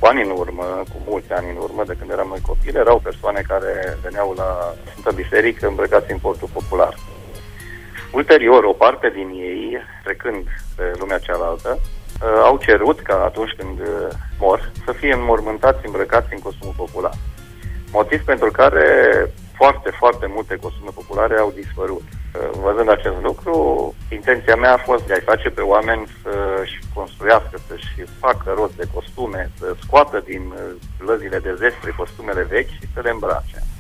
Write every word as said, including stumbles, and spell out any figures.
cu ani în urmă, cu mulți ani în urmă, de când eram noi copii, erau persoane care veneau la Sfânta Biserică îmbrăcați în portul popular. Ulterior, o parte din ei, trecând pe lumea cealaltă, au cerut ca atunci când mor să fie înmormântați îmbrăcați în costumul popular. Motiv pentru care foarte, foarte multe costume populare au dispărut. Văzând acest lucru, intenția mea a fost de a-i face pe oameni să-și construiască, să-și facă rost de costume, să scoată din lăzile de zestre costumele vechi și să le îmbrace.